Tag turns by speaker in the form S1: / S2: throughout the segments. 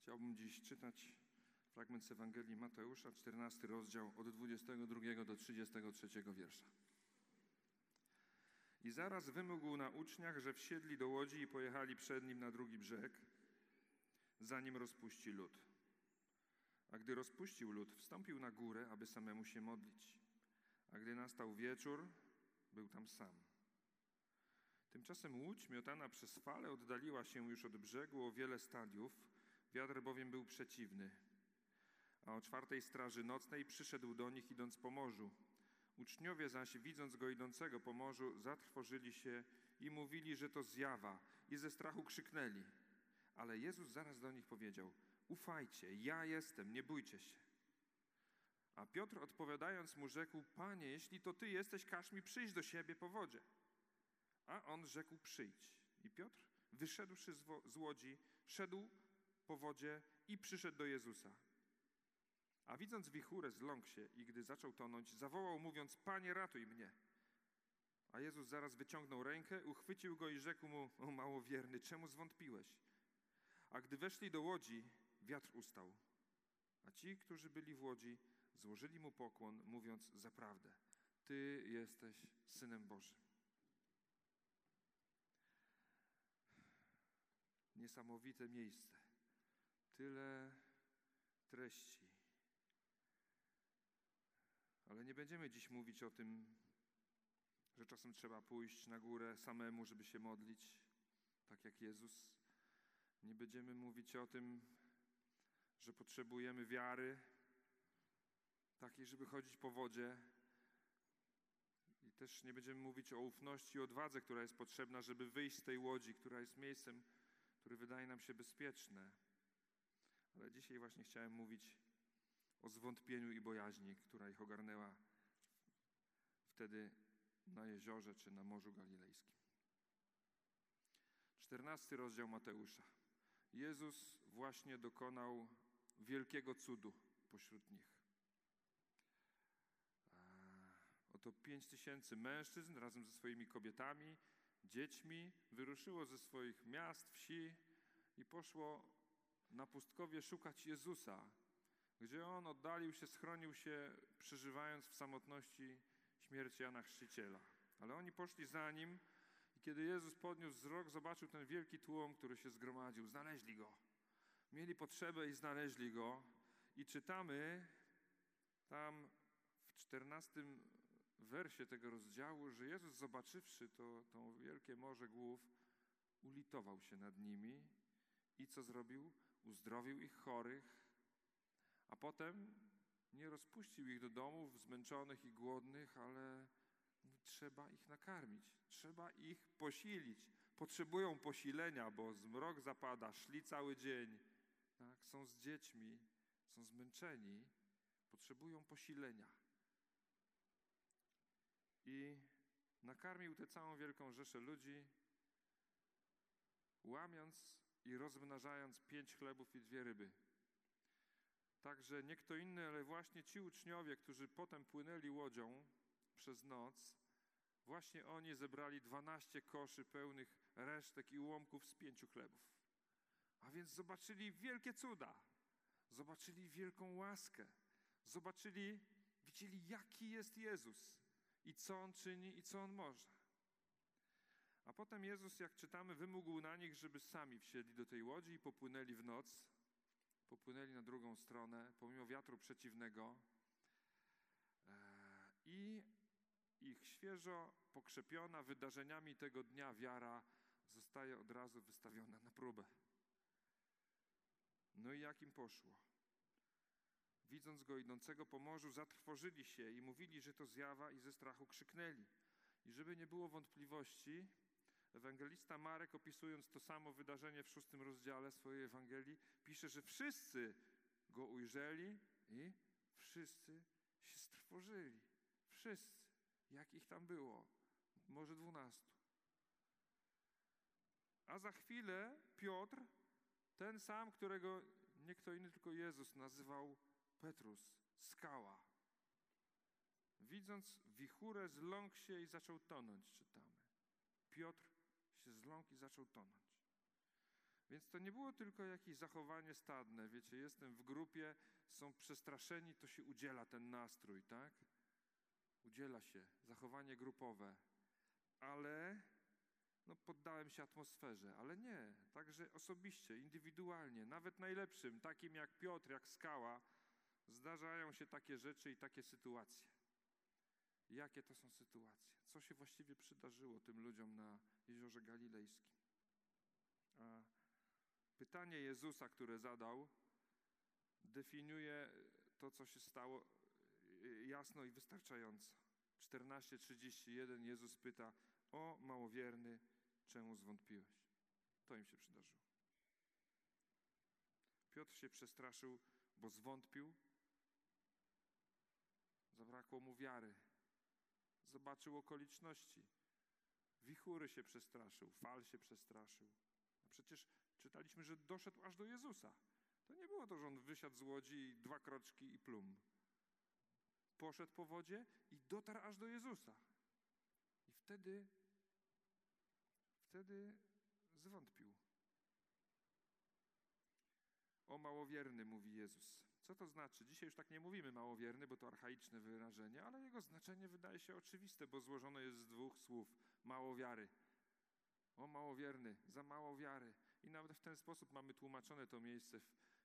S1: Chciałbym dziś czytać fragment z Ewangelii Mateusza, 14 rozdział, od 22 do 33 wiersza. I zaraz wymógł na uczniach, że wsiedli do łodzi i pojechali przed nim na drugi brzeg, zanim rozpuści lud. A gdy rozpuścił lud, wstąpił na górę, aby samemu się modlić. A gdy nastał wieczór, był tam sam. Tymczasem łódź miotana przez fale oddaliła się już od brzegu o wiele stadiów, wiatr bowiem był przeciwny. A o 4 straży nocnej przyszedł do nich, idąc po morzu. Uczniowie zaś, widząc go idącego po morzu, zatrwożyli się i mówili, że to zjawa, i ze strachu krzyknęli. Ale Jezus zaraz do nich powiedział: ufajcie, ja jestem, nie bójcie się. A Piotr odpowiadając mu rzekł: Panie, jeśli to Ty jesteś, każ mi przyjść do siebie po wodzie. A on rzekł: przyjdź. I Piotr, wyszedłszy z łodzi, szedł po wodzie i przyszedł do Jezusa. A widząc wichurę, zląkł się i gdy zaczął tonąć, zawołał, mówiąc: Panie, ratuj mnie. A Jezus zaraz wyciągnął rękę, uchwycił go i rzekł mu: o małowierny, czemu zwątpiłeś? A gdy weszli do łodzi, wiatr ustał. A ci, którzy byli w łodzi, złożyli mu pokłon, mówiąc: zaprawdę, Ty jesteś Synem Bożym. Niesamowite miejsce. Tyle treści. Ale nie będziemy dziś mówić o tym, że czasem trzeba pójść na górę samemu, żeby się modlić, tak jak Jezus. Nie będziemy mówić o tym, że potrzebujemy wiary, takiej, żeby chodzić po wodzie. I też nie będziemy mówić o ufności i odwadze, która jest potrzebna, żeby wyjść z tej łodzi, która jest miejscem, które wydaje nam się bezpieczne. Ale dzisiaj właśnie chciałem mówić o zwątpieniu i bojaźni, która ich ogarnęła wtedy na jeziorze czy na Morzu Galilejskim. 14 rozdział Mateusza. Jezus właśnie dokonał wielkiego cudu pośród nich. Oto 5000 mężczyzn razem ze swoimi kobietami, dziećmi wyruszyło ze swoich miast, wsi i poszło na pustkowie szukać Jezusa, gdzie On oddalił się, schronił się, przeżywając w samotności śmierć Jana Chrzciciela. Ale oni poszli za Nim i kiedy Jezus podniósł wzrok, zobaczył ten wielki tłum, który się zgromadził. Znaleźli Go. Mieli potrzebę i znaleźli Go. I czytamy tam w 14 wersie tego rozdziału, że Jezus, zobaczywszy to wielkie morze głów, ulitował się nad nimi i co zrobił? Uzdrowił ich chorych, a potem nie rozpuścił ich do domów zmęczonych i głodnych, ale trzeba ich nakarmić, trzeba ich posilić. Potrzebują posilenia, bo zmrok zapada, szli cały dzień, tak? Są z dziećmi, są zmęczeni, potrzebują posilenia. I nakarmił tę całą wielką rzeszę ludzi, łamiąc i rozmnażając 5 chlebów i 2 ryby. Także nie kto inny, ale właśnie ci uczniowie, którzy potem płynęli łodzią przez noc, właśnie oni zebrali 12 koszy pełnych resztek i ułomków z 5 chlebów. A więc zobaczyli wielkie cuda, zobaczyli wielką łaskę, widzieli, jaki jest Jezus i co On czyni i co On może. A potem Jezus, jak czytamy, wymógł na nich, żeby sami wsiedli do tej łodzi i popłynęli w noc. Popłynęli na drugą stronę, pomimo wiatru przeciwnego. I ich świeżo pokrzepiona wydarzeniami tego dnia wiara zostaje od razu wystawiona na próbę. No i jak im poszło? Widząc Go idącego po morzu, zatrwożyli się i mówili, że to zjawa, i ze strachu krzyknęli. I żeby nie było wątpliwości, ewangelista Marek, opisując to samo wydarzenie w 6 rozdziale swojej Ewangelii, pisze, że wszyscy Go ujrzeli i wszyscy się strwożyli. Wszyscy. Jak ich tam było? Może 12. A za chwilę Piotr, ten sam, którego nie kto inny, tylko Jezus nazywał Petrus, skała. Widząc wichurę, zląkł się i zaczął tonąć, czytamy. Piotr się zląkł i zaczął tonąć. Więc to nie było tylko jakieś zachowanie stadne. Wiecie, jestem w grupie, są przestraszeni, to się udziela ten nastrój, tak? Udziela się, zachowanie grupowe. Ale poddałem się atmosferze, ale nie, także osobiście, indywidualnie, nawet najlepszym, takim jak Piotr, jak skała, zdarzają się takie rzeczy i takie sytuacje. Jakie to są sytuacje? Co się właściwie przydarzyło tym ludziom na Jeziorze Galilejskim? A pytanie Jezusa, które zadał, definiuje to, co się stało jasno i wystarczająco. 14:31 Jezus pyta: o małowierny, czemu zwątpiłeś? To im się przydarzyło. Piotr się przestraszył, bo zwątpił. Zabrakło mu wiary. Zobaczył okoliczności. Wichury się przestraszył, fal się przestraszył. A przecież czytaliśmy, że doszedł aż do Jezusa. To nie było to, że on wysiadł z łodzi i 2 kroczki i plum. Poszedł po wodzie i dotarł aż do Jezusa. I wtedy zwątpił. O małowierny, mówi Jezus. Co to znaczy? Dzisiaj już tak nie mówimy małowierny, bo to archaiczne wyrażenie, ale jego znaczenie wydaje się oczywiste, bo złożone jest z 2 słów. Mało wiary. O małowierny, za mało wiary. I nawet w ten sposób mamy tłumaczone to miejsce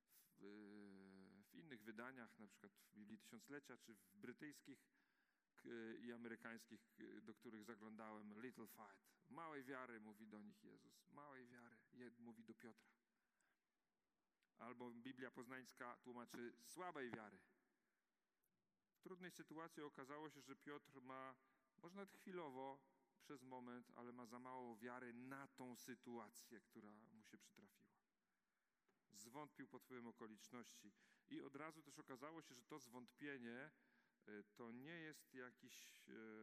S1: w innych wydaniach, na przykład w Biblii Tysiąclecia, czy w brytyjskich i amerykańskich, do których zaglądałem. Little fight. Małej wiary, mówi do nich Jezus. Małej wiary, mówi do Piotra. Albo Biblia Poznańska tłumaczy słabej wiary. W trudnej sytuacji okazało się, że Piotr ma, może nawet chwilowo, przez moment, ale ma za mało wiary na tą sytuację, która mu się przytrafiła. Zwątpił pod wpływem okoliczności. I od razu też okazało się, że to zwątpienie to nie jest jakieś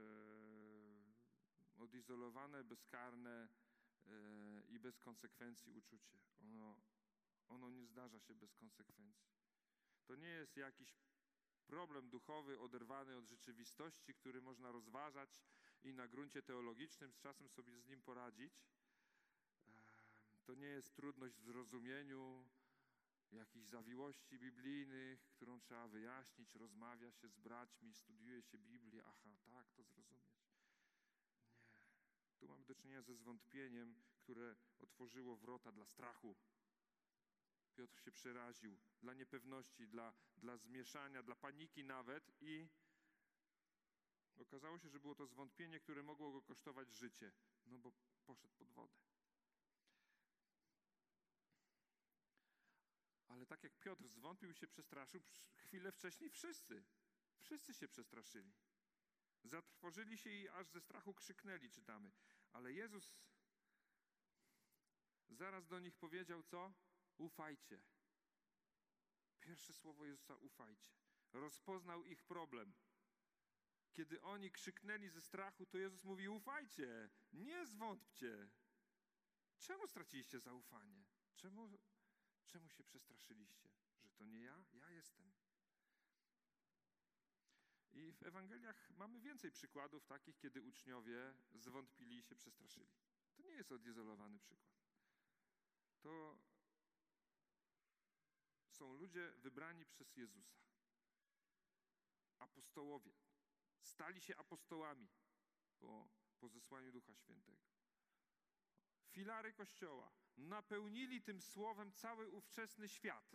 S1: odizolowane, bezkarne i bez konsekwencji uczucie. Ono nie zdarza się bez konsekwencji. To nie jest jakiś problem duchowy oderwany od rzeczywistości, który można rozważać i na gruncie teologicznym z czasem sobie z nim poradzić. To nie jest trudność w zrozumieniu jakichś zawiłości biblijnych, którą trzeba wyjaśnić, rozmawia się z braćmi, studiuje się Biblię. Aha, tak, to zrozumieć. Nie. Tu mamy do czynienia ze zwątpieniem, które otworzyło wrota dla strachu. Piotr się przeraził dla niepewności, dla zmieszania, dla paniki nawet i okazało się, że było to zwątpienie, które mogło go kosztować życie, bo poszedł pod wodę. Ale tak jak Piotr zwątpił i się przestraszył, chwilę wcześniej wszyscy się przestraszyli. Zatrwożyli się i aż ze strachu krzyknęli, czytamy. Ale Jezus zaraz do nich powiedział co? Ufajcie. Pierwsze słowo Jezusa, ufajcie. Rozpoznał ich problem. Kiedy oni krzyknęli ze strachu, to Jezus mówi: ufajcie, nie zwątpcie. Czemu straciliście zaufanie? Czemu się przestraszyliście? Że to nie ja? Ja jestem. I w Ewangeliach mamy więcej przykładów takich, kiedy uczniowie zwątpili i się przestraszyli. To nie jest odizolowany przykład. To są ludzie wybrani przez Jezusa. Apostołowie. Stali się apostołami po zesłaniu Ducha Świętego. Filary Kościoła. Napełnili tym słowem cały ówczesny świat.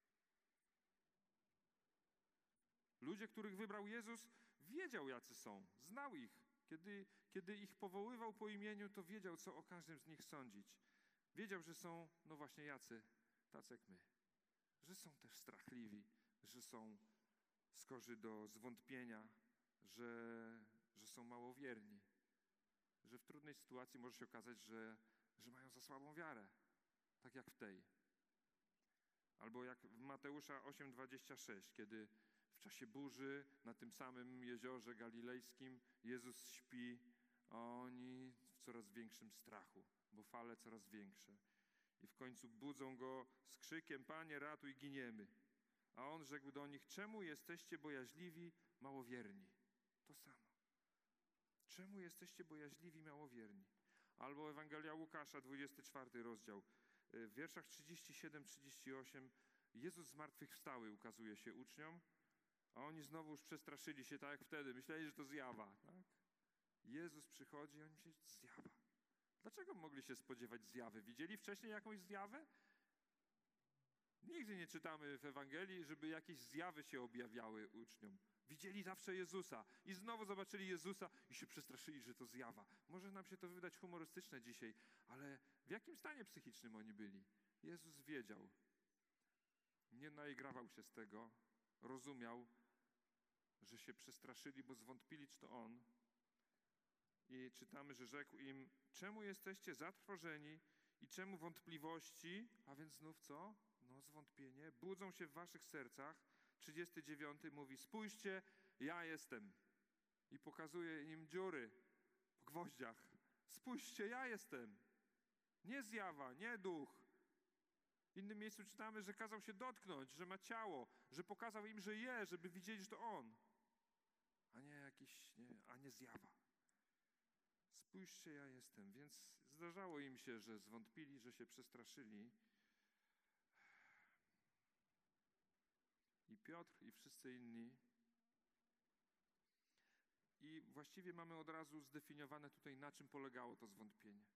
S1: Ludzie, których wybrał Jezus, wiedział, jacy są. Znał ich. Kiedy ich powoływał po imieniu, to wiedział, co o każdym z nich sądzić. Wiedział, że są, właśnie tacy jak my. Że są też strachliwi, że są skorzy do zwątpienia, że są małowierni. Że w trudnej sytuacji może się okazać, że mają za słabą wiarę. Tak jak w tej. Albo jak w Mateusza 8:26, kiedy w czasie burzy na tym samym jeziorze galilejskim Jezus śpi, a oni w coraz większym strachu, bo fale coraz większe. I w końcu budzą go z krzykiem: Panie, ratuj, giniemy. A on rzekł do nich: czemu jesteście bojaźliwi, małowierni? To samo. Czemu jesteście bojaźliwi, małowierni? Albo Ewangelia Łukasza, 24 rozdział. w wierszach 37-38 Jezus zmartwychwstały ukazuje się uczniom, a oni znowu już przestraszyli się tak jak wtedy. Myśleli, że to zjawa. Tak? Jezus przychodzi i oni myśleli, że to zjawa. Dlaczego mogli się spodziewać zjawy? Widzieli wcześniej jakąś zjawę? Nigdy nie czytamy w Ewangelii, żeby jakieś zjawy się objawiały uczniom. Widzieli zawsze Jezusa i znowu zobaczyli Jezusa i się przestraszyli, że to zjawa. Może nam się to wydać humorystyczne dzisiaj, ale w jakim stanie psychicznym oni byli? Jezus wiedział. Nie naigrawał się z tego. Rozumiał, że się przestraszyli, bo zwątpili, czy to On. I czytamy, że rzekł im, czemu jesteście zatrwożeni i czemu wątpliwości, a więc znów co? No zwątpienie, budzą się w waszych sercach. 39 mówi, spójrzcie, ja jestem. I pokazuje im dziury po gwoździach. Spójrzcie, ja jestem. Nie zjawa, nie duch. W innym miejscu czytamy, że kazał się dotknąć, że ma ciało, że pokazał im, że je, żeby widzieli, że to On. A nie zjawa. Spójrzcie, ja jestem. Więc zdarzało im się, że zwątpili, że się przestraszyli. I Piotr, i wszyscy inni. I właściwie mamy od razu zdefiniowane tutaj, na czym polegało to zwątpienie.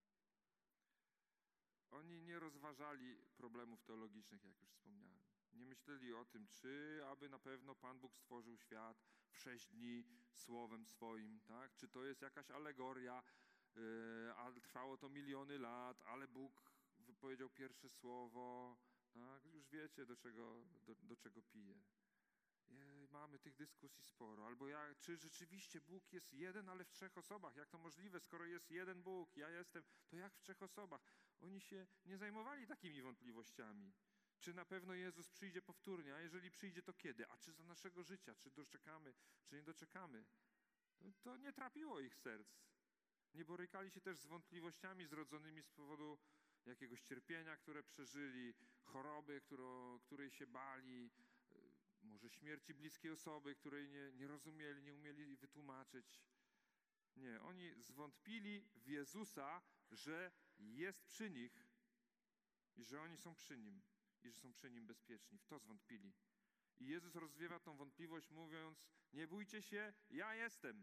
S1: Oni nie rozważali problemów teologicznych, jak już wspomniałem. Nie myśleli o tym, czy aby na pewno Pan Bóg stworzył świat w 6 dni słowem swoim, tak? Czy to jest jakaś alegoria, a trwało to miliony lat, ale Bóg wypowiedział pierwsze słowo, tak? Już wiecie, do czego pije. Mamy tych dyskusji sporo. Albo czy rzeczywiście Bóg jest jeden, ale w 3 osobach? Jak to możliwe, skoro jest jeden Bóg, ja jestem, to jak w 3 osobach? Oni się nie zajmowali takimi wątpliwościami. Czy na pewno Jezus przyjdzie powtórnie, a jeżeli przyjdzie, to kiedy? A czy za naszego życia? Czy doczekamy, czy nie doczekamy? To nie trapiło ich serc. Nie borykali się też z wątpliwościami zrodzonymi z powodu jakiegoś cierpienia, które przeżyli, choroby, której się bali, może śmierci bliskiej osoby, której nie rozumieli, nie umieli wytłumaczyć. Nie, oni zwątpili w Jezusa, że jest przy nich i że oni są przy Nim i że są przy Nim bezpieczni. W to zwątpili. I Jezus rozwiewa tą wątpliwość, mówiąc, nie bójcie się, ja jestem.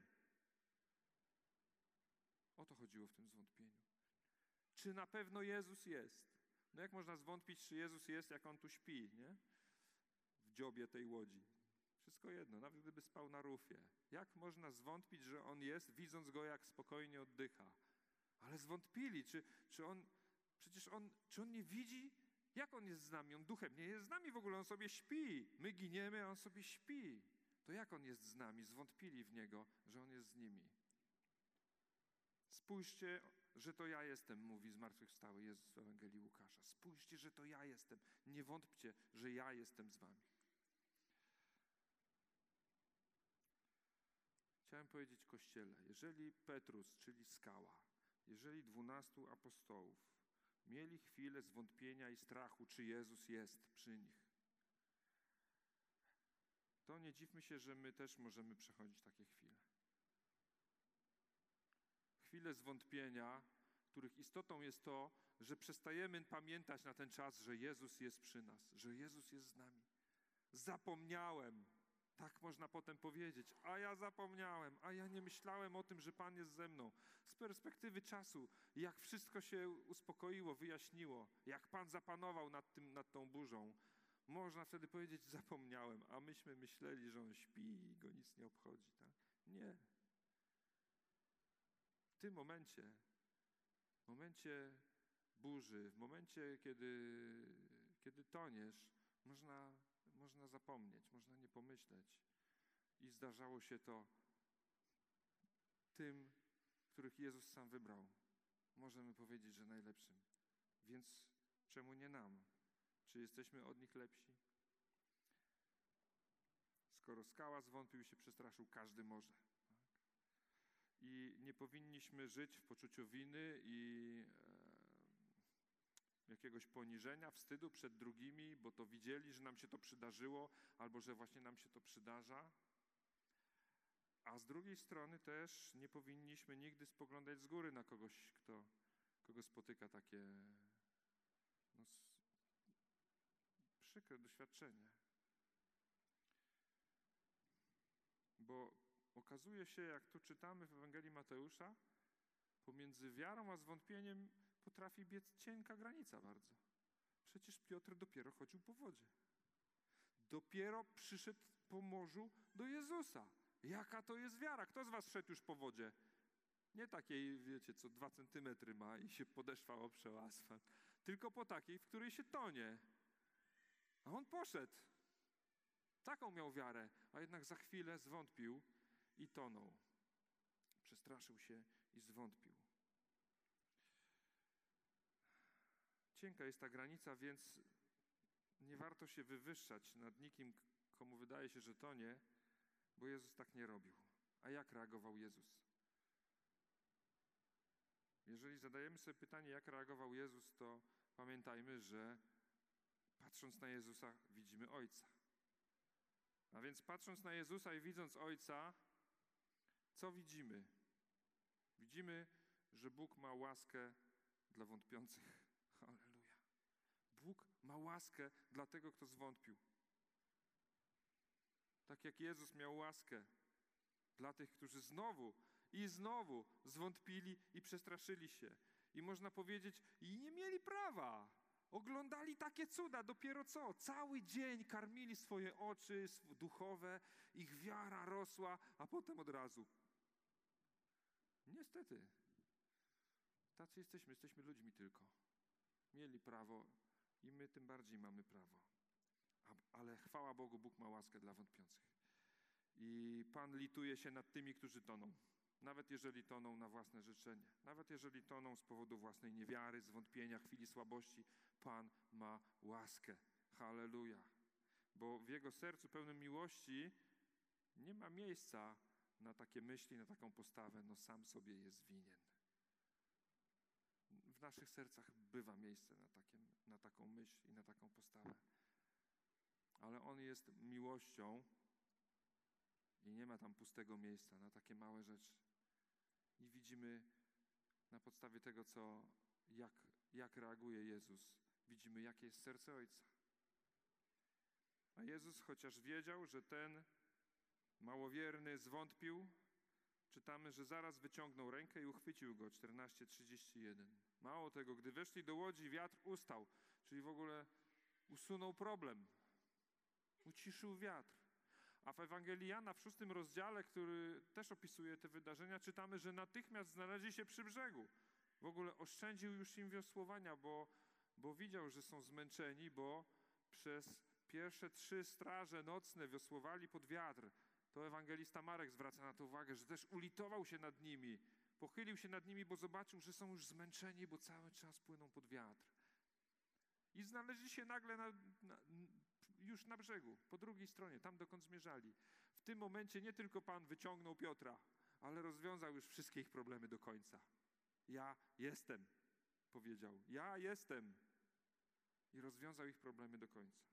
S1: O to chodziło w tym zwątpieniu. Czy na pewno Jezus jest? No jak można zwątpić, czy Jezus jest, jak On tu śpi, nie? W dziobie tej łodzi. Wszystko jedno, nawet gdyby spał na rufie. Jak można zwątpić, że On jest, widząc Go, jak spokojnie oddycha? Ale zwątpili, czy On nie widzi? Jak On jest z nami? On duchem nie jest z nami w ogóle, On sobie śpi. My giniemy, a On sobie śpi. To jak On jest z nami? Zwątpili w Niego, że On jest z nimi. Spójrzcie, że to ja jestem, mówi zmartwychwstały Jezus w Ewangelii Łukasza. Spójrzcie, że to ja jestem. Nie wątpcie, że ja jestem z wami. Chciałem powiedzieć Kościele, jeżeli Petrus, czyli skała, jeżeli 12 apostołów mieli chwilę zwątpienia i strachu, czy Jezus jest przy nich, to nie dziwmy się, że my też możemy przechodzić takie chwile. Chwile zwątpienia, których istotą jest to, że przestajemy pamiętać na ten czas, że Jezus jest przy nas, że Jezus jest z nami. Zapomniałem. Tak można potem powiedzieć. A ja zapomniałem, a ja nie myślałem o tym, że Pan jest ze mną. Z perspektywy czasu, jak wszystko się uspokoiło, wyjaśniło, jak Pan zapanował nad tą burzą, można wtedy powiedzieć, zapomniałem, a myśmy myśleli, że On śpi i Go nic nie obchodzi. Tak? Nie. W tym momencie burzy, w momencie, kiedy toniesz, można zapomnieć, można nie pomyśleć. I zdarzało się to tym, których Jezus sam wybrał. Możemy powiedzieć, że najlepszym. Więc czemu nie nam? Czy jesteśmy od nich lepsi? Skoro skała zwątpił się, przestraszył, każdy może. I nie powinniśmy żyć w poczuciu winy i jakiegoś poniżenia, wstydu przed drugimi, bo to widzieli, że nam się to przydarzyło, albo że właśnie nam się to przydarza. A z drugiej strony też nie powinniśmy nigdy spoglądać z góry na kogoś, kogo spotyka przykre doświadczenie. Bo okazuje się, jak tu czytamy w Ewangelii Mateusza, pomiędzy wiarą a zwątpieniem potrafi biec cienka granica bardzo. Przecież Piotr dopiero chodził po wodzie. Dopiero przyszedł po morzu do Jezusa. Jaka to jest wiara? Kto z was szedł już po wodzie? Nie takiej, wiecie, co 2 centymetry ma i się podeszwa oprze o asfalt. Tylko po takiej, w której się tonie. A on poszedł. Taką miał wiarę, a jednak za chwilę zwątpił i tonął. Przestraszył się i zwątpił. Cienka jest ta granica, więc nie warto się wywyższać nad nikim, komu wydaje się, że tonie, bo Jezus tak nie robił. A jak reagował Jezus? Jeżeli zadajemy sobie pytanie, jak reagował Jezus, to pamiętajmy, że patrząc na Jezusa widzimy Ojca. A więc patrząc na Jezusa i widząc Ojca, co widzimy? Widzimy, że Bóg ma łaskę dla wątpiących. Halleluja. Bóg ma łaskę dla tego, kto zwątpił. Tak jak Jezus miał łaskę dla tych, którzy znowu i znowu zwątpili i przestraszyli się. I można powiedzieć, i nie mieli prawa. Oglądali takie cuda, dopiero co? Cały dzień karmili swoje oczy duchowe, ich wiara rosła, a potem od razu. Niestety, tacy jesteśmy ludźmi tylko. Mieli prawo i my tym bardziej mamy prawo. Ale chwała Bogu, Bóg ma łaskę dla wątpiących. I Pan lituje się nad tymi, którzy toną. Nawet jeżeli toną na własne życzenie. Nawet jeżeli toną z powodu własnej niewiary, zwątpienia, chwili słabości. Pan ma łaskę. Halleluja. Bo w Jego sercu pełnym miłości nie ma miejsca na takie myśli, na taką postawę. No sam sobie jest winien. W naszych sercach bywa miejsce na taką myśl i na taką postawę. Ale On jest miłością i nie ma tam pustego miejsca na takie małe rzeczy. I widzimy na podstawie tego, jak reaguje Jezus, widzimy, jakie jest serce Ojca. A Jezus, chociaż wiedział, że ten małowierny zwątpił, czytamy, że zaraz wyciągnął rękę i uchwycił go, 14:31. Mało tego, gdy weszli do łodzi, wiatr ustał, czyli w ogóle usunął problem. Uciszył wiatr. A w Ewangelii Jana w 6 rozdziale, który też opisuje te wydarzenia, czytamy, że natychmiast znaleźli się przy brzegu. W ogóle oszczędził już im wiosłowania, bo widział, że są zmęczeni, bo przez pierwsze 3 straże nocne wiosłowali pod wiatr. To ewangelista Marek zwraca na to uwagę, że też ulitował się nad nimi, pochylił się nad nimi, bo zobaczył, że są już zmęczeni, bo cały czas płyną pod wiatr. I znaleźli się nagle już na brzegu, po drugiej stronie, tam dokąd zmierzali. W tym momencie nie tylko Pan wyciągnął Piotra, ale rozwiązał już wszystkie ich problemy do końca. Ja jestem, powiedział. Ja jestem. I rozwiązał ich problemy do końca.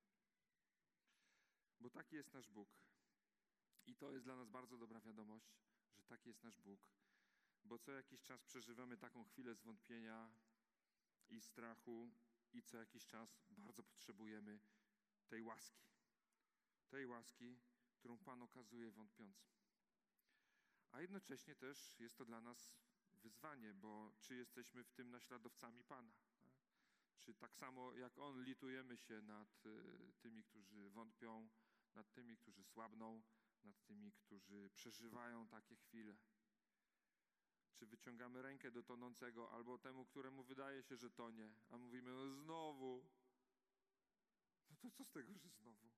S1: Bo taki jest nasz Bóg. I to jest dla nas bardzo dobra wiadomość, że taki jest nasz Bóg. Bo co jakiś czas przeżywamy taką chwilę zwątpienia i strachu i co jakiś czas bardzo potrzebujemy tej łaski. Tej łaski, którą Pan okazuje wątpiącym. A jednocześnie też jest to dla nas wyzwanie, bo czy jesteśmy w tym naśladowcami Pana? Tak? Czy tak samo jak On litujemy się nad tymi, którzy wątpią, nad tymi, którzy słabną, nad tymi, którzy przeżywają takie chwile? Czy wyciągamy rękę do tonącego albo temu, któremu wydaje się, że tonie, a mówimy, no znowu. No to co z tego, że znowu?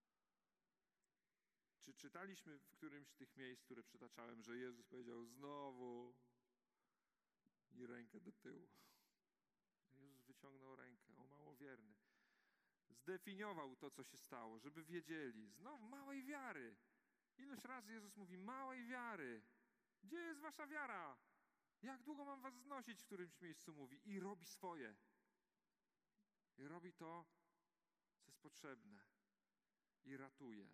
S1: Czy czytaliśmy w którymś z tych miejsc, które przytaczałem, że Jezus powiedział znowu i rękę do tyłu? Jezus wyciągnął rękę, o małowierny. Zdefiniował to, co się stało, żeby wiedzieli. Znowu małej wiary. Ileż razy Jezus mówi, małej wiary. Gdzie jest wasza wiara? Jak długo mam was znosić, w którymś miejscu mówi. I robi swoje. I robi to, co jest potrzebne. I ratuje.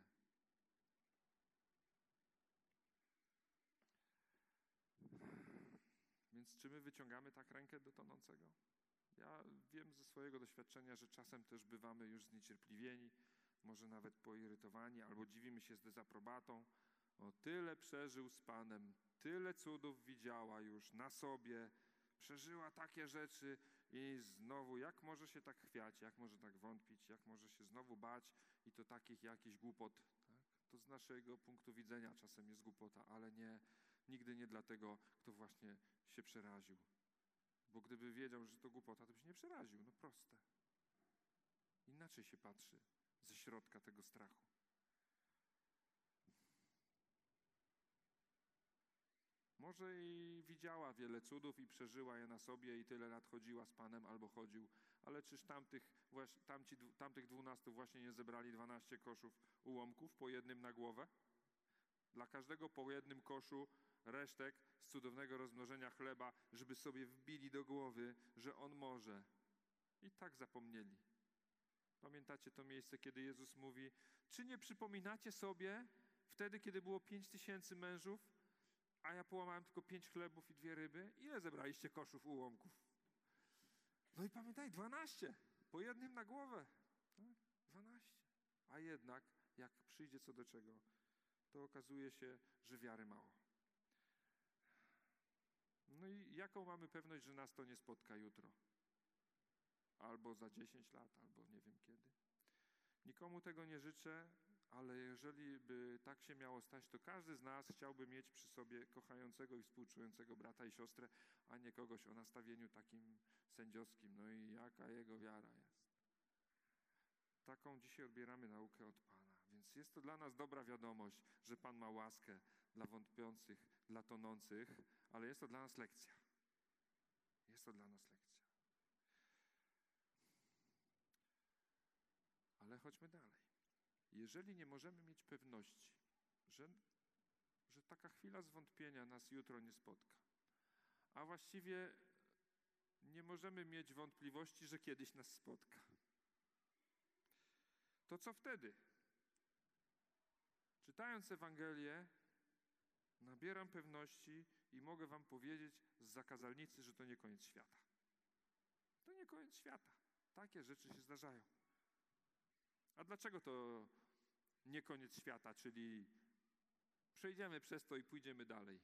S1: Więc czy my wyciągamy tak rękę do tonącego? Ja wiem ze swojego doświadczenia, że czasem też bywamy już zniecierpliwieni, może nawet poirytowani, albo dziwimy się z dezaprobatą. O, tyle przeżył z Panem, tyle cudów widziała już na sobie, przeżyła takie rzeczy i znowu, jak może się tak chwiać, jak może tak wątpić, jak może się znowu bać i to takich jakichś głupot, tak? To z naszego punktu widzenia czasem jest głupota, ale nigdy nie dlatego, kto właśnie się przeraził. Bo gdyby wiedział, że to głupota, to by się nie przeraził, no proste. Inaczej się patrzy ze środka tego strachu. Może i widziała wiele cudów i przeżyła je na sobie i tyle lat chodziła z Panem albo chodził, ale czyż tamtych 12 właśnie nie zebrali 12 koszów ułomków po jednym na głowę? Dla każdego po jednym koszu resztek z cudownego rozmnożenia chleba, żeby sobie wbili do głowy, że On może. I tak zapomnieli. Pamiętacie to miejsce, kiedy Jezus mówi: czy nie przypominacie sobie wtedy, kiedy było 5000 mężów, a ja połamałem tylko 5 chlebów i 2 ryby? Ile zebraliście koszów ułomków? No i pamiętaj, 12. Po jednym na głowę. Tak? 12. A jednak, jak przyjdzie co do czego, to okazuje się, że wiary mało. No i jaką mamy pewność, że nas to nie spotka jutro? Albo za 10 lat, albo nie wiem kiedy. Nikomu tego nie życzę, ale jeżeli by tak się miało stać, to każdy z nas chciałby mieć przy sobie kochającego i współczującego brata i siostrę, a nie kogoś o nastawieniu takim sędziowskim. No i jaka jego wiara jest. Taką dzisiaj odbieramy naukę od Pana. Więc jest to dla nas dobra wiadomość, że Pan ma łaskę dla wątpiących, dla tonących, ale jest to dla nas lekcja. Jest to dla nas lekcja. Ale chodźmy dalej. Jeżeli nie możemy mieć pewności, że taka chwila zwątpienia nas jutro nie spotka, a właściwie nie możemy mieć wątpliwości, że kiedyś nas spotka, to co wtedy? Czytając Ewangelię, nabieram pewności i mogę wam powiedzieć z zakazalnicy, że to nie koniec świata. To nie koniec świata. Takie rzeczy się zdarzają. A dlaczego to nie koniec świata, czyli przejdziemy przez to i pójdziemy dalej?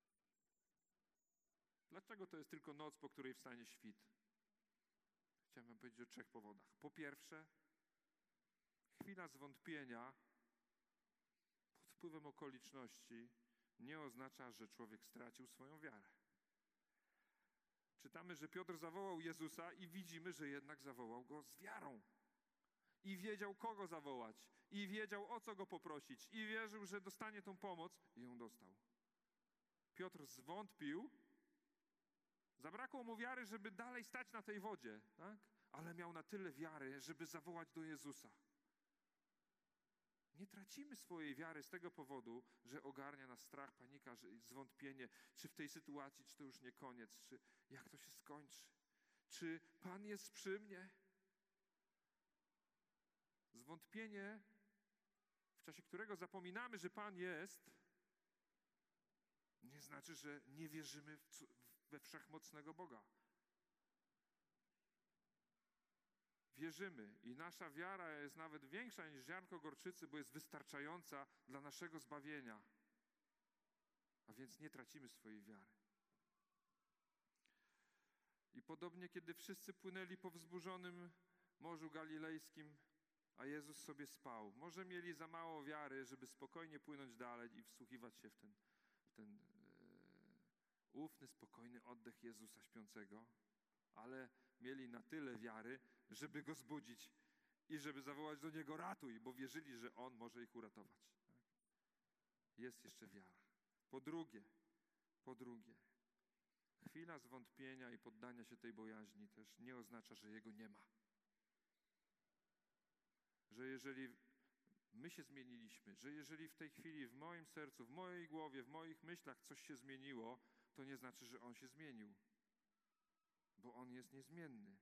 S1: Dlaczego to jest tylko noc, po której wstanie świt? Chciałem wam powiedzieć o 3 powodach. Po pierwsze, chwila zwątpienia pod wpływem okoliczności nie oznacza, że człowiek stracił swoją wiarę. Czytamy, że Piotr zawołał Jezusa i widzimy, że jednak zawołał Go z wiarą. I wiedział, kogo zawołać. I wiedział, o co Go poprosić. I wierzył, że dostanie tą pomoc i ją dostał. Piotr zwątpił. Zabrakło mu wiary, żeby dalej stać na tej wodzie, tak? Ale miał na tyle wiary, żeby zawołać do Jezusa. Nie tracimy swojej wiary z tego powodu, że ogarnia nas strach, panika, zwątpienie, czy w tej sytuacji, czy to już nie koniec, czy jak to się skończy, czy Pan jest przy mnie. Zwątpienie, w czasie którego zapominamy, że Pan jest, nie znaczy, że nie wierzymy we wszechmocnego Boga. Wierzymy i nasza wiara jest nawet większa niż ziarnko gorczycy, bo jest wystarczająca dla naszego zbawienia. A więc nie tracimy swojej wiary. I podobnie, kiedy wszyscy płynęli po wzburzonym Morzu Galilejskim, a Jezus sobie spał. Może mieli za mało wiary, żeby spokojnie płynąć dalej i wsłuchiwać się w ten ufny, spokojny oddech Jezusa śpiącego, ale mieli na tyle wiary, żeby Go zbudzić i żeby zawołać do Niego: ratuj, bo wierzyli, że On może ich uratować. Jest jeszcze wiara. Po drugie, chwila zwątpienia i poddania się tej bojaźni też nie oznacza, że Jego nie ma. Że jeżeli my się zmieniliśmy, że jeżeli w tej chwili w moim sercu, w mojej głowie, w moich myślach coś się zmieniło, to nie znaczy, że On się zmienił. Bo On jest niezmienny.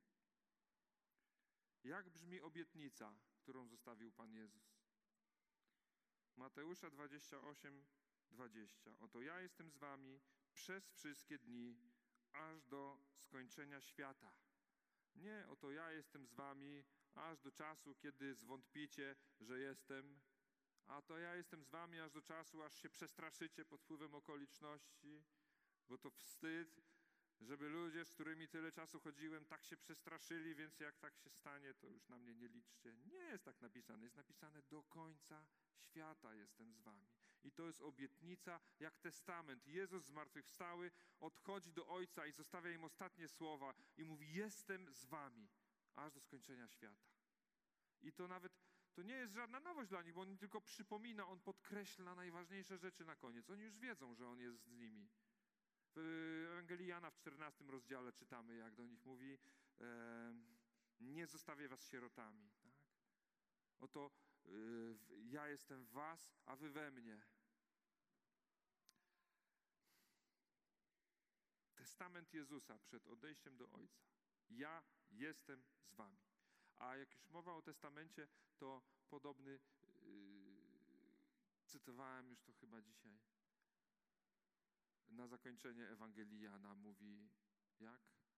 S1: Jak brzmi obietnica, którą zostawił Pan Jezus? Mateusza 28:20. Oto ja jestem z wami przez wszystkie dni, aż do skończenia świata. Nie, oto ja jestem z wami aż do czasu, kiedy zwątpicie, że jestem. A to ja jestem z wami aż do czasu, aż się przestraszycie pod wpływem okoliczności, bo to wstyd, żeby ludzie, z którymi tyle czasu chodziłem, tak się przestraszyli, więc jak tak się stanie, to już na mnie nie liczcie. Nie jest tak napisane. Jest napisane: do końca świata jestem z wami. I to jest obietnica jak testament. Jezus zmartwychwstały odchodzi do Ojca i zostawia im ostatnie słowa i mówi: jestem z wami aż do skończenia świata. I to nawet, to nie jest żadna nowość dla nich, bo on tylko przypomina, on podkreśla najważniejsze rzeczy na koniec. Oni już wiedzą, że on jest z nimi. W Ewangelii Jana w 14 rozdziale czytamy, jak do nich mówi: nie zostawię was sierotami. Tak? Oto ja jestem w was, a wy we mnie. Testament Jezusa przed odejściem do Ojca. Ja jestem z wami. A jak już mowa o testamencie, to podobny, cytowałem już to chyba dzisiaj, na zakończenie Ewangelii Jana mówi jak?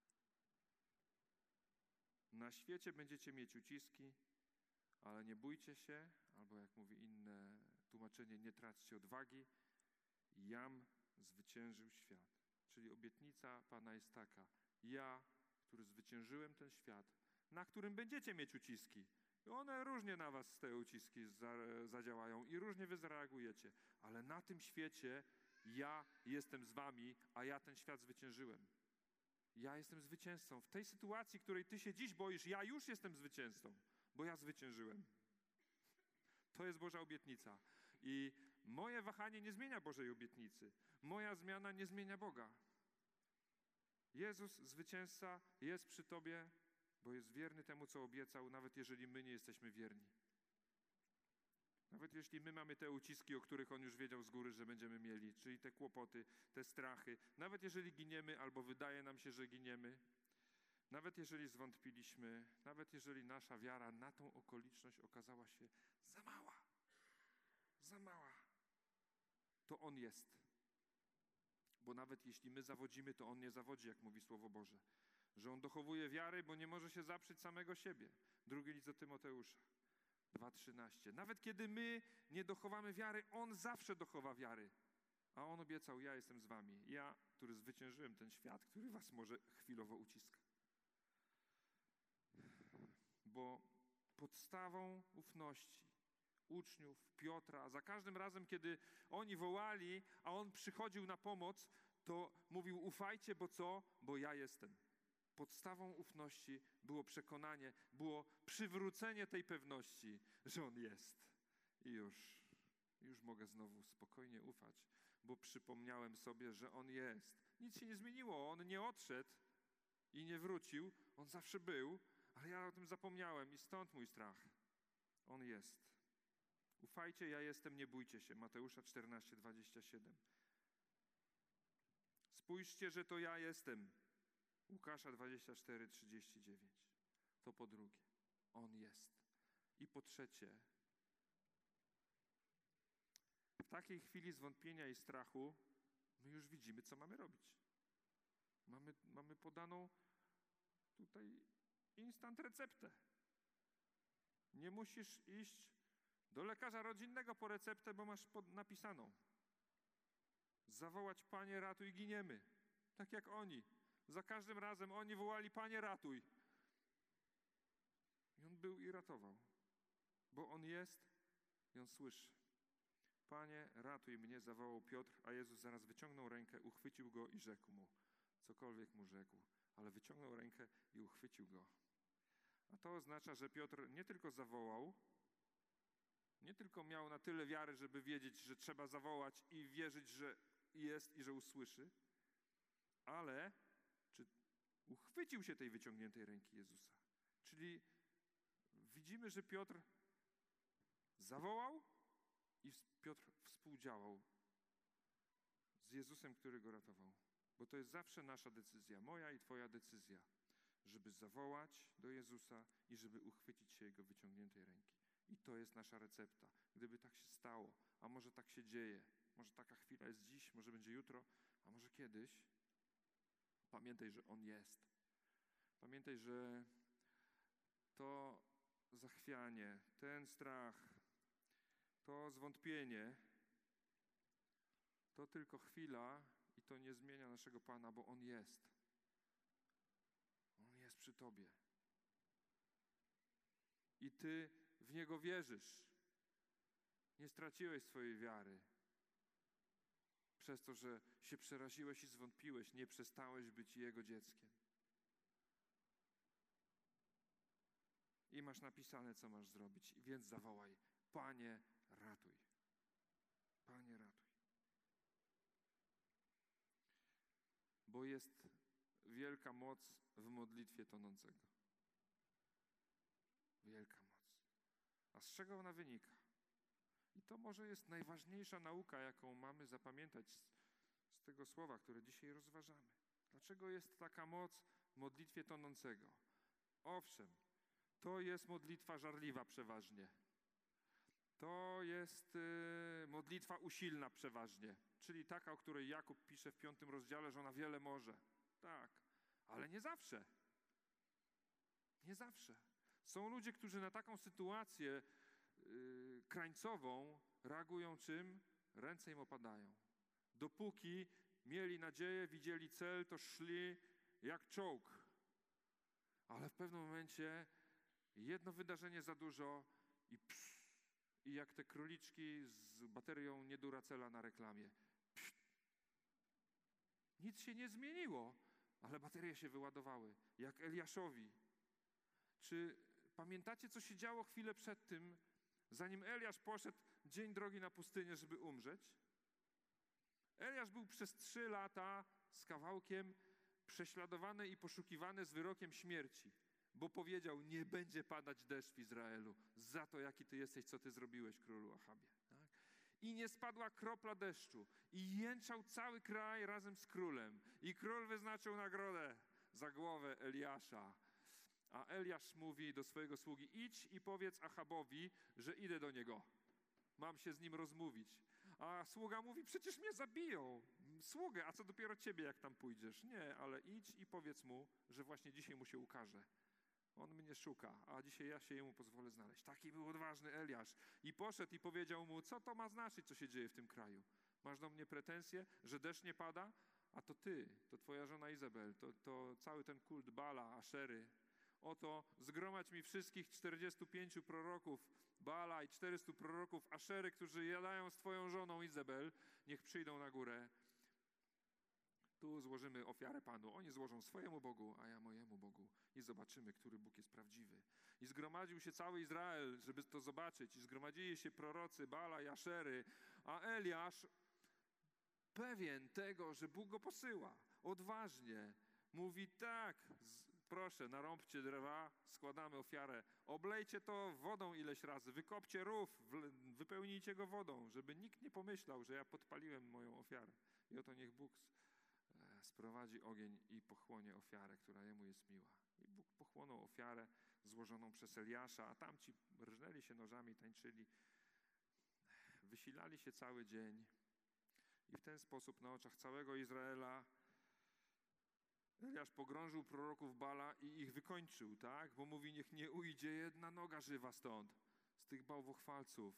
S1: Na świecie będziecie mieć uciski, ale nie bójcie się, albo jak mówi inne tłumaczenie, nie traćcie odwagi, jam zwyciężył świat. Czyli obietnica Pana jest taka: ja, który zwyciężyłem ten świat, na którym będziecie mieć uciski. I one różnie na was te uciski zadziałają i różnie wy zareagujecie, ale na tym świecie ja jestem z wami, a ja ten świat zwyciężyłem. Ja jestem zwycięzcą. W tej sytuacji, której ty się dziś boisz, ja już jestem zwycięzcą, bo ja zwyciężyłem. To jest Boża obietnica. I moje wahanie nie zmienia Bożej obietnicy. Moja zmiana nie zmienia Boga. Jezus, zwycięzca, jest przy tobie, bo jest wierny temu, co obiecał, nawet jeżeli my nie jesteśmy wierni. Nawet jeśli my mamy te uciski, o których On już wiedział z góry, że będziemy mieli, czyli te kłopoty, te strachy, nawet jeżeli giniemy albo wydaje nam się, że giniemy, nawet jeżeli zwątpiliśmy, nawet jeżeli nasza wiara na tą okoliczność okazała się za mała, to On jest. Bo nawet jeśli my zawodzimy, to On nie zawodzi, jak mówi Słowo Boże. Że On dochowuje wiary, bo nie może się zaprzeć samego siebie. Drugi list do Tymoteusza 2:13. Nawet kiedy my nie dochowamy wiary, On zawsze dochowa wiary. A On obiecał: ja jestem z wami. Ja, który zwyciężyłem ten świat, który was może chwilowo uciska. Bo podstawą ufności uczniów Piotra, za każdym razem, kiedy oni wołali, a On przychodził na pomoc, to mówił: ufajcie, bo co? Bo ja jestem. Podstawą ufności było przekonanie, było przywrócenie tej pewności, że On jest. I już mogę znowu spokojnie ufać, bo przypomniałem sobie, że On jest. Nic się nie zmieniło, On nie odszedł i nie wrócił, On zawsze był, ale ja o tym zapomniałem i stąd mój strach. On jest. Ufajcie, ja jestem, nie bójcie się. Mateusza 14:27. Spójrzcie, że to ja jestem. Łukasza 24:39. To po drugie. On jest. I po trzecie, w takiej chwili zwątpienia i strachu my już widzimy, co mamy robić. Mamy podaną tutaj instant receptę. Nie musisz iść do lekarza rodzinnego po receptę, bo masz napisaną. Zawołać: Panie, ratuj, giniemy. Tak jak oni. Za każdym razem oni wołali: Panie, ratuj. I On był i ratował. Bo On jest i On słyszy. Panie, ratuj mnie, zawołał Piotr, a Jezus zaraz wyciągnął rękę, uchwycił go i rzekł mu, cokolwiek mu rzekł, ale wyciągnął rękę i uchwycił go. A to oznacza, że Piotr nie tylko zawołał, nie tylko miał na tyle wiary, żeby wiedzieć, że trzeba zawołać i wierzyć, że jest i że usłyszy, ale czy uchwycił się tej wyciągniętej ręki Jezusa. Czyli widzimy, że Piotr zawołał i Piotr współdziałał z Jezusem, który go ratował. Bo to jest zawsze nasza decyzja, moja i twoja decyzja, żeby zawołać do Jezusa i żeby uchwycić się Jego wyciągniętej ręki. I to jest nasza recepta. Gdyby tak się stało, a może tak się dzieje, może taka chwila jest dziś, może będzie jutro, a może kiedyś, pamiętaj, że On jest. Pamiętaj, że to zachwianie, ten strach, to zwątpienie to tylko chwila i to nie zmienia naszego Pana, bo On jest. On jest przy Tobie. I Ty w Niego wierzysz. Nie straciłeś swojej wiary. Przez to, że się przeraziłeś i zwątpiłeś, nie przestałeś być Jego dzieckiem. I masz napisane, co masz zrobić. Więc zawołaj: Panie, ratuj. Panie, ratuj. Bo jest wielka moc w modlitwie tonącego. Wielka moc. A z czego ona wynika? I to może jest najważniejsza nauka, jaką mamy zapamiętać z tego słowa, które dzisiaj rozważamy. Dlaczego jest taka moc w modlitwie tonącego? Owszem, to jest modlitwa żarliwa przeważnie. To jest modlitwa usilna przeważnie, czyli taka, o której Jakub pisze w 5 rozdziale, że ona wiele może. Tak, ale nie zawsze. Nie zawsze. Są ludzie, którzy na taką sytuację krańcową reagują czym? Ręce im opadają. Dopóki mieli nadzieję, widzieli cel, to szli jak czołg. Ale w pewnym momencie jedno wydarzenie za dużo i jak te króliczki z baterią Nieduracela na reklamie. Nic się nie zmieniło, ale baterie się wyładowały. Jak Eliaszowi. Czy pamiętacie, co się działo chwilę przed tym, zanim Eliasz poszedł dzień drogi na pustynię, żeby umrzeć? Eliasz był przez 3 lata z kawałkiem prześladowany i poszukiwany z wyrokiem śmierci, bo powiedział: nie będzie padać deszcz w Izraelu za to, jaki ty jesteś, co ty zrobiłeś, królu Achabie. Tak? I nie spadła kropla deszczu. I jęczał cały kraj razem z królem. I król wyznaczył nagrodę za głowę Eliasza. A Eliasz mówi do swojego sługi: idź i powiedz Achabowi, że idę do niego. Mam się z nim rozmówić. A sługa mówi: przecież mnie zabiją. Sługę, a co dopiero ciebie, jak tam pójdziesz? Nie, ale idź i powiedz mu, że właśnie dzisiaj mu się ukaże. On mnie szuka, a dzisiaj ja się jemu pozwolę znaleźć. Taki był odważny Eliasz. I poszedł i powiedział mu: co to ma znaczyć, co się dzieje w tym kraju? Masz do mnie pretensje, że deszcz nie pada? A to ty, to twoja żona Izabel, to cały ten kult Bala, Aszery. Oto zgromadź mi wszystkich 45 proroków Bala i 400 proroków Aszery, którzy jadają z twoją żoną Izabel. Niech przyjdą na górę. Tu złożymy ofiarę Panu. Oni złożą swojemu Bogu, a ja mojemu Bogu. I zobaczymy, który Bóg jest prawdziwy. I zgromadził się cały Izrael, żeby to zobaczyć. I zgromadzili się prorocy Bala i Aszery. A Eliasz, pewien tego, że Bóg go posyła, odważnie mówi: tak, proszę, narąbcie drzewa, składamy ofiarę. Oblejcie to wodą ileś razy, wykopcie rów, wypełnijcie go wodą, żeby nikt nie pomyślał, że ja podpaliłem moją ofiarę. I oto niech Bóg sprowadzi ogień i pochłonie ofiarę, która jemu jest miła. I Bóg pochłonął ofiarę złożoną przez Eliasza, a tamci rżnęli się nożami, tańczyli, wysilali się cały dzień. I w ten sposób na oczach całego Izraela Eliasz pogrążył proroków Bala i ich wykończył, tak? Bo mówi: niech nie ujdzie jedna noga żywa stąd, z tych bałwochwalców.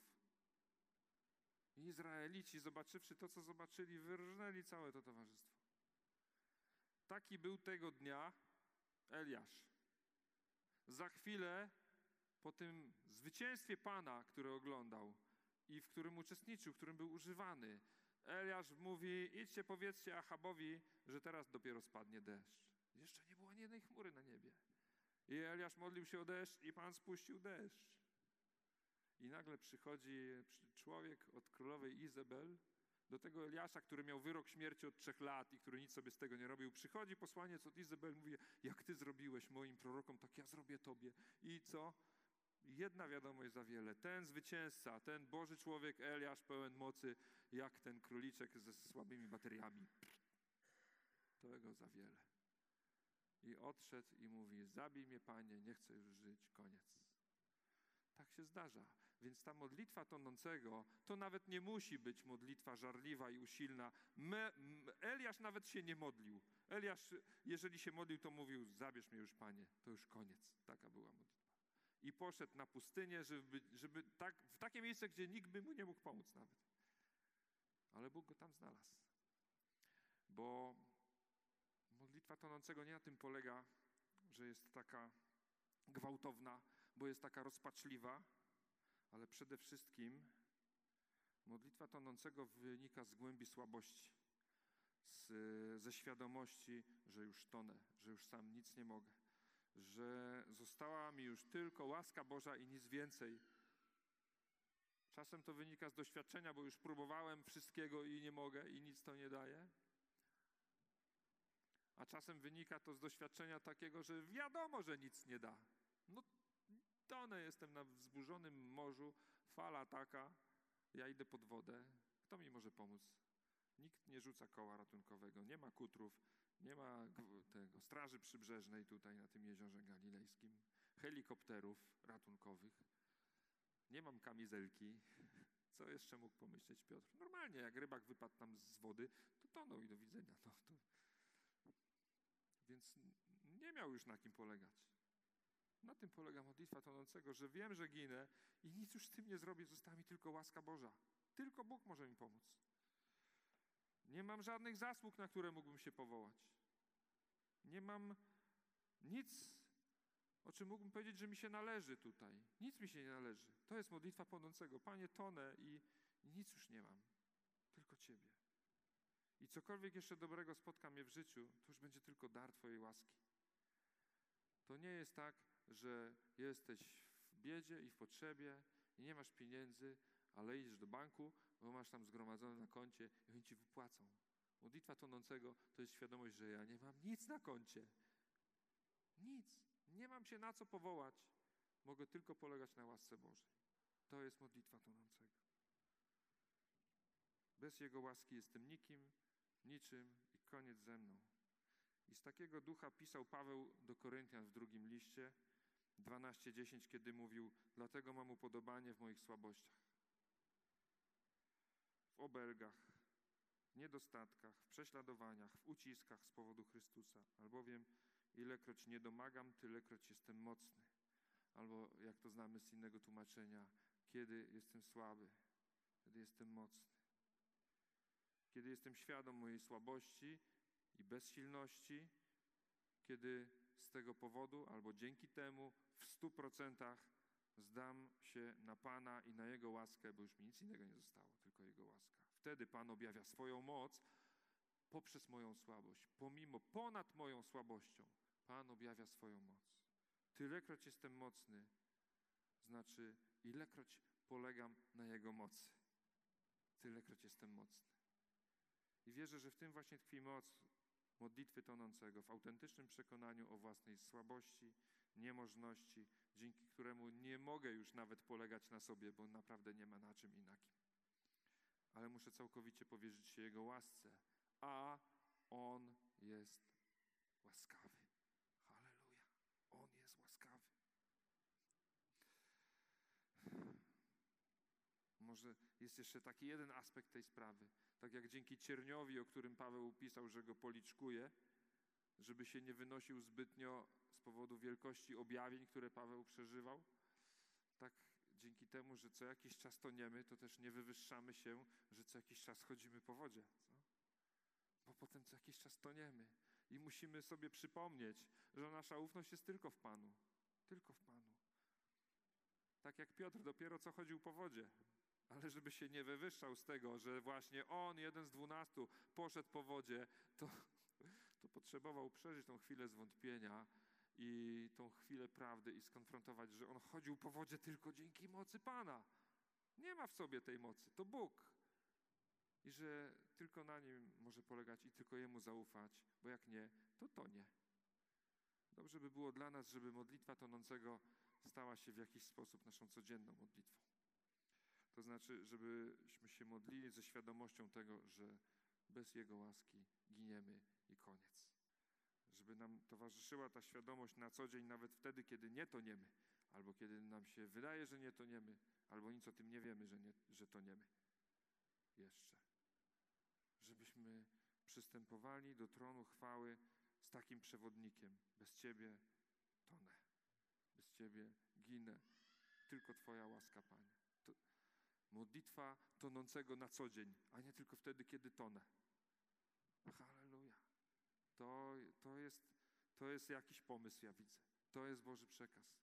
S1: I Izraelici, zobaczywszy to, co zobaczyli, wyrżnęli całe to towarzystwo. Taki był tego dnia Eliasz. Za chwilę, po tym zwycięstwie Pana, które oglądał i w którym uczestniczył, w którym był używany, Eliasz mówi: idźcie, powiedzcie Achabowi, że teraz dopiero spadnie deszcz. Jeszcze nie było ani jednej chmury na niebie. I Eliasz modlił się o deszcz i Pan spuścił deszcz. I nagle przychodzi człowiek od królowej Izabel do tego Eliasza, który miał wyrok śmierci od 3 lat i który nic sobie z tego nie robił. Przychodzi posłaniec od Izabel, mówi: jak ty zrobiłeś moim prorokom, tak ja zrobię tobie. I co? Jedna wiadomość za wiele. Ten zwycięzca, ten Boży człowiek Eliasz, pełen mocy, jak ten króliczek ze słabymi bateriami. Tego za wiele. I odszedł i mówi: zabij mnie, Panie, nie chcę już żyć, koniec. Tak się zdarza. Więc ta modlitwa tonącego to nawet nie musi być modlitwa żarliwa i usilna. Eliasz nawet się nie modlił. Eliasz, jeżeli się modlił, to mówił: zabierz mnie już, Panie, to już koniec. Taka była modlitwa. I poszedł na pustynię, żeby w takie miejsce, gdzie nikt by mu nie mógł pomóc nawet. Ale Bóg go tam znalazł. Bo modlitwa tonącego nie na tym polega, że jest taka gwałtowna, bo jest taka rozpaczliwa, ale przede wszystkim modlitwa tonącego wynika z głębi słabości, ze świadomości, że już tonę, że już sam nic nie mogę, że została mi już tylko łaska Boża i nic więcej. Czasem to wynika z doświadczenia, bo już próbowałem wszystkiego i nie mogę i nic to nie daje. A czasem wynika to z doświadczenia takiego, że wiadomo, że nic nie da. No tonę, jestem na wzburzonym morzu, fala taka, ja idę pod wodę. Kto mi może pomóc? Nikt nie rzuca koła ratunkowego, nie ma kutrów, nie ma straży przybrzeżnej tutaj na tym jeziorze galilejskim, helikopterów ratunkowych, nie mam kamizelki. Co jeszcze mógł pomyśleć Piotr? Normalnie, jak rybak wypadł tam z wody, to tonął i do widzenia. Więc nie miał już na kim polegać. Na tym polega modlitwa tonącego, że wiem, że ginę i nic już z tym nie zrobię, została mi tylko łaska Boża. Tylko Bóg może mi pomóc. Nie mam żadnych zasług, na które mógłbym się powołać. Nie mam nic, o czym mógłbym powiedzieć, że mi się należy tutaj. Nic mi się nie należy. To jest modlitwa tonącego. Panie, tonę i nic już nie mam. Tylko Ciebie. I cokolwiek jeszcze dobrego spotka mnie w życiu, to już będzie tylko dar Twojej łaski. To nie jest tak, że jesteś w biedzie i w potrzebie i nie masz pieniędzy, ale idziesz do banku, bo masz tam zgromadzone na koncie i oni Ci wypłacą. Modlitwa tonącego to jest świadomość, że ja nie mam nic na koncie. Nic. Nie mam się na co powołać. Mogę tylko polegać na łasce Bożej. To jest modlitwa tonącego. Bez Jego łaski jestem nikim, niczym i koniec ze mną. I z takiego ducha pisał Paweł do Koryntian w 2 liście 12:10, kiedy mówił: dlatego mam upodobanie w moich słabościach, w obelgach, niedostatkach, w prześladowaniach, w uciskach z powodu Chrystusa, albowiem ilekroć nie domagam, tylekroć jestem mocny. Albo jak to znamy z innego tłumaczenia, kiedy jestem słaby, wtedy jestem mocny. Kiedy jestem świadom mojej słabości i bezsilności, kiedy z tego powodu albo dzięki temu w 100% zdam się na Pana i na Jego łaskę, bo już mi nic innego nie zostało, tylko Jego łaska. Wtedy Pan objawia swoją moc poprzez moją słabość. Ponad moją słabością Pan objawia swoją moc. Tylekroć jestem mocny, znaczy ilekroć polegam na Jego mocy. Tylekroć jestem mocny. I wierzę, że w tym właśnie tkwi moc modlitwy tonącego, w autentycznym przekonaniu o własnej słabości, niemożności, dzięki któremu nie mogę już nawet polegać na sobie, bo naprawdę nie ma na czym inakim. Ale muszę całkowicie powierzyć się Jego łasce, a On jest łaskawy. Halleluja. On jest łaskawy. Może jest jeszcze taki jeden aspekt tej sprawy. Tak jak dzięki cierniowi, o którym Paweł pisał, że go policzkuje, żeby się nie wynosił zbytnio z powodu wielkości objawień, które Paweł przeżywał, tak dzięki temu, że co jakiś czas toniemy, to też nie wywyższamy się, że co jakiś czas chodzimy po wodzie. Co? Bo potem co jakiś czas toniemy i musimy sobie przypomnieć, że nasza ufność jest tylko w Panu. Tylko w Panu. Tak jak Piotr dopiero co chodził po wodzie. Ale żeby się nie wywyższał z tego, że właśnie on, jeden z 12, poszedł po wodzie, to potrzebował przeżyć tą chwilę zwątpienia i tą chwilę prawdy i skonfrontować, że on chodził po wodzie tylko dzięki mocy Pana. Nie ma w sobie tej mocy, to Bóg. I że tylko na Nim może polegać i tylko Jemu zaufać, bo jak nie, to tonie. Dobrze by było dla nas, żeby modlitwa tonącego stała się w jakiś sposób naszą codzienną modlitwą. To znaczy, żebyśmy się modlili ze świadomością tego, że bez Jego łaski giniemy i koniec. Żeby nam towarzyszyła ta świadomość na co dzień, nawet wtedy, kiedy nie toniemy, albo kiedy nam się wydaje, że nie toniemy, albo nic o tym nie wiemy, że toniemy. Jeszcze. Żebyśmy przystępowali do tronu chwały z takim przewodnikiem. Bez Ciebie tonę. Bez Ciebie ginę. Tylko Twoja łaska, Panie. To modlitwa tonącego na co dzień, a nie tylko wtedy, kiedy tonę. Halleluja. To jest jakiś pomysł, ja widzę. To jest Boży przekaz.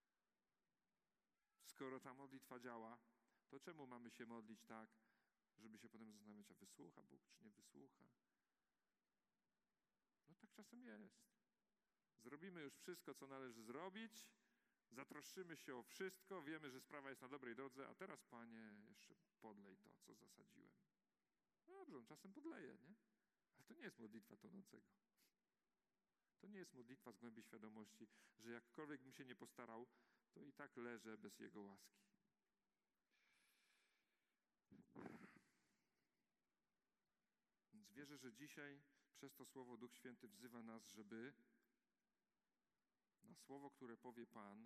S1: Skoro ta modlitwa działa, to czemu mamy się modlić tak, żeby się potem zastanawiać, a wysłucha Bóg, czy nie wysłucha? No tak czasem jest. Zrobimy już wszystko, co należy zrobić, zatroszczymy się o wszystko, wiemy, że sprawa jest na dobrej drodze, a teraz, Panie, jeszcze podlej to, co zasadziłem. No dobrze, on czasem podleje, nie? Ale to nie jest modlitwa tonącego. To nie jest modlitwa z głębi świadomości, że jakkolwiek bym się nie postarał, to i tak leżę bez Jego łaski. Więc wierzę, że dzisiaj przez to słowo Duch Święty wzywa nas, żeby na słowo, które powie Pan,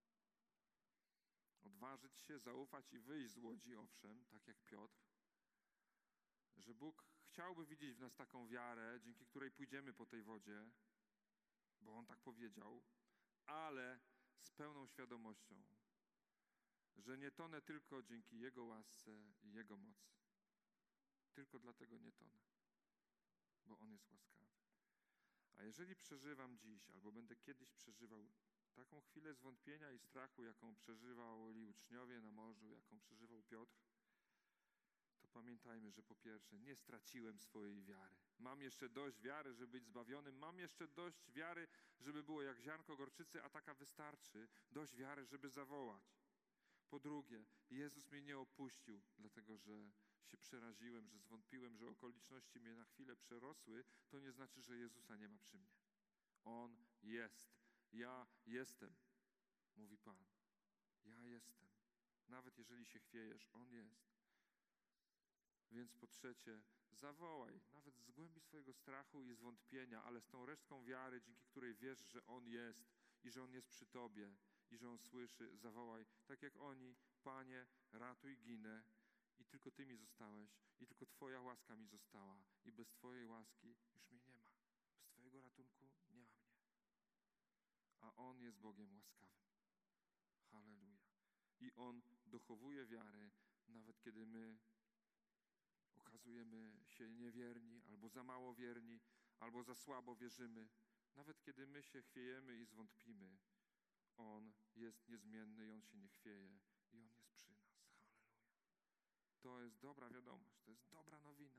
S1: odważyć się, zaufać i wyjść z łodzi, owszem, tak jak Piotr, że Bóg chciałby widzieć w nas taką wiarę, dzięki której pójdziemy po tej wodzie, bo On tak powiedział, ale z pełną świadomością, że nie tonę tylko dzięki Jego łasce i Jego mocy. Tylko dlatego nie tonę, bo On jest łaskawy. A jeżeli przeżywam dziś, albo będę kiedyś przeżywał taką chwilę zwątpienia i strachu, jaką przeżywali uczniowie na morzu, jaką przeżywał Piotr, to pamiętajmy, że po pierwsze, nie straciłem swojej wiary. Mam jeszcze dość wiary, żeby być zbawionym. Mam jeszcze dość wiary, żeby było jak ziarnko gorczycy, a taka wystarczy. Dość wiary, żeby zawołać. Po drugie, Jezus mnie nie opuścił, dlatego że się przeraziłem, że zwątpiłem, że okoliczności mnie na chwilę przerosły. To nie znaczy, że Jezusa nie ma przy mnie. On jest. Ja jestem, mówi Pan. Ja jestem. Nawet jeżeli się chwiejesz, On jest. Więc po trzecie, zawołaj, nawet z głębi swojego strachu i zwątpienia, ale z tą resztką wiary, dzięki której wiesz, że On jest i że On jest przy Tobie i że On słyszy, zawołaj, tak jak oni, Panie, ratuj, ginę i tylko Ty mi zostałeś i tylko Twoja łaska mi została i bez Twojej łaski już mnie nie ma. Bez Twojego ratunku nie ma mnie. A On jest Bogiem łaskawym. Halleluja. I On dochowuje wiary, nawet kiedy my okazujemy się niewierni, albo za mało wierni, albo za słabo wierzymy. Nawet kiedy my się chwiejemy i zwątpimy, On jest niezmienny i On się nie chwieje i On jest przy nas. Halleluja. To jest dobra wiadomość, to jest dobra nowina.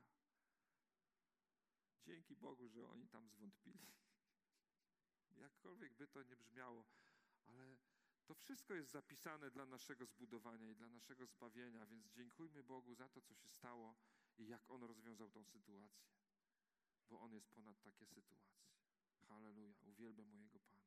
S1: Dzięki Bogu, że oni tam zwątpili. Jakkolwiek by to nie brzmiało, ale to wszystko jest zapisane dla naszego zbudowania i dla naszego zbawienia, więc dziękujmy Bogu za to, co się stało i jak On rozwiązał tą sytuację, bo On jest ponad takie sytuacje. Halleluja, uwielbiam mojego Pana.